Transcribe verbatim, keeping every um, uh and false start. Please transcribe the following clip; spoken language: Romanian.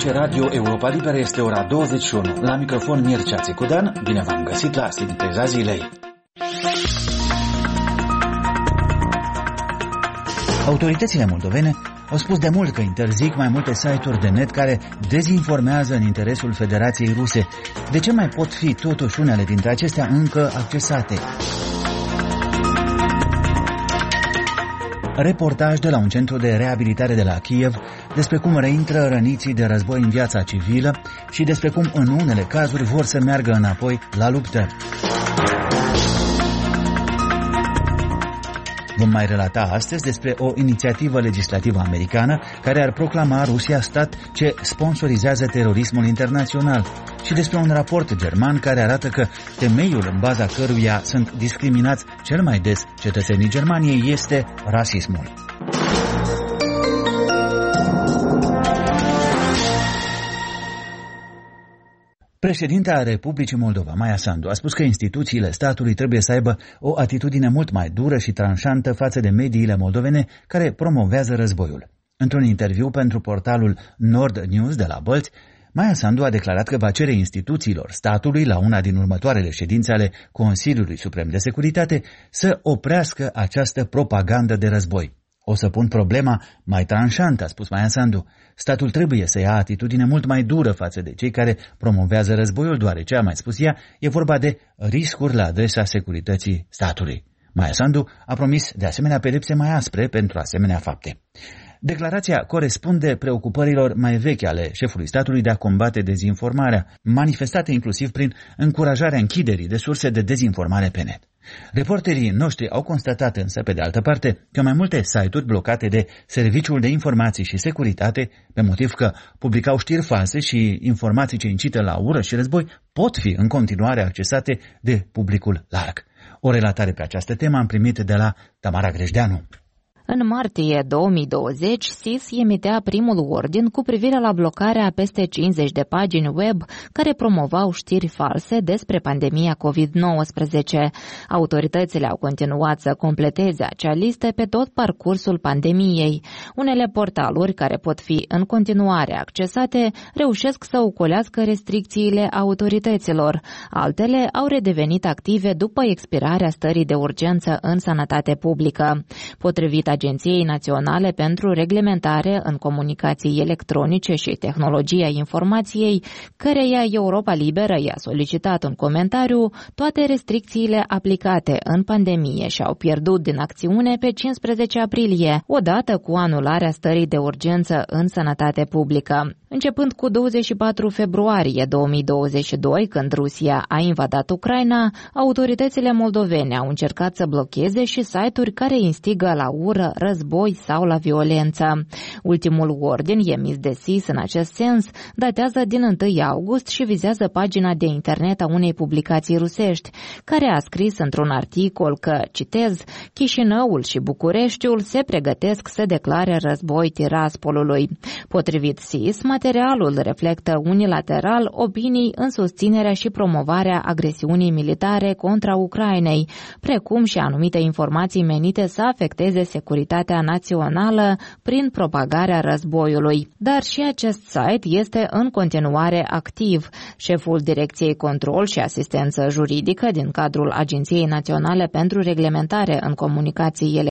Aici Radio Europa Liberă, este ora douăzeci și unu. La microfon Mircea Țicudan, bine v-am găsit la Sinteza Zilei. Autoritățile moldovene au spus de mult că interzic mai multe site-uri de net care dezinformează în interesul Federației Ruse. De ce mai pot fi totuși unele dintre acestea încă accesate? Reportaj de la un centru de reabilitare de la Kiev despre cum reintră răniții de război în viața civilă și despre cum în unele cazuri vor să meargă înapoi la luptă. Vom mai relata astăzi despre o inițiativă legislativă americană care ar proclama Rusia stat ce sponsorizează terorismul internațional și despre un raport german care arată că temeiul în baza căruia sunt discriminați cel mai des cetățenii Germaniei este rasismul. Președinta Republicii Moldova, Maia Sandu, a spus că instituțiile statului trebuie să aibă o atitudine mult mai dură și tranșantă față de mediile moldovene care promovează războiul. Într-un interviu pentru portalul Nord News de la Bălți, Maia Sandu a declarat că va cere instituțiilor statului, la una din următoarele ședințe ale Consiliului Suprem de Securitate, să oprească această propagandă de război. O să pun problema mai tranșantă, a spus Maia Sandu. Statul trebuie să ia atitudine mult mai dură față de cei care promovează războiul, deoarece, a mai spus ea, e vorba de riscuri la adresa securității statului. Maia Sandu a promis de asemenea pedepse mai aspre pentru asemenea fapte. Declarația corespunde preocupărilor mai vechi ale șefului statului de a combate dezinformarea, manifestate inclusiv prin încurajarea închiderii de surse de dezinformare pe net. Reporterii noștri au constatat însă, pe de altă parte, că mai multe site-uri blocate de Serviciul de Informații și Securitate, pe motiv că publicau știri false și informații ce incită la ură și război, pot fi în continuare accesate de publicul larg. O relatare pe această temă am primit de la Tamara Grejdeanu. În martie două mii douăzeci, S I S emitea primul ordin cu privire la blocarea a peste cincizeci de pagini web care promovau știri false despre pandemia covid nouăsprezece. Autoritățile au continuat să completeze acea listă pe tot parcursul pandemiei. Unele portaluri care pot fi în continuare accesate reușesc să ocolească restricțiile autorităților. Altele au redevenit active după expirarea stării de urgență în sănătate publică. Potrivit Agenției Naționale pentru Reglementare în Comunicații Electronice și Tehnologia Informației, căreia Europa Liberă i-a solicitat un comentariu, toate restricțiile aplicate în pandemie și-au pierdut din acțiune pe cincisprezece aprilie, odată cu anularea stării de urgență în sănătate publică. Începând cu douăzeci și patru februarie două mii douăzeci și doi, când Rusia a invadat Ucraina, autoritățile moldovene au încercat să blocheze și site-uri care instigă la ură, război sau la violență. Ultimul ordin emis de S I S în acest sens datează din întâi august și vizează pagina de internet a unei publicații rusești, care a scris într-un articol că, citez, Chișinăul și Bucureștiul se pregătesc să declare război Tiraspolului. Potrivit S I S, materialul reflectă unilateral opinii în susținerea și promovarea agresiunii militare contra Ucrainei, precum și anumite informații menite să afecteze securitatea națională prin propagarea războiului. Dar și acest site este în continuare activ. Șeful Direcției Control și Asistență Juridică din cadrul Agenției Naționale pentru Reglementare în Comunicații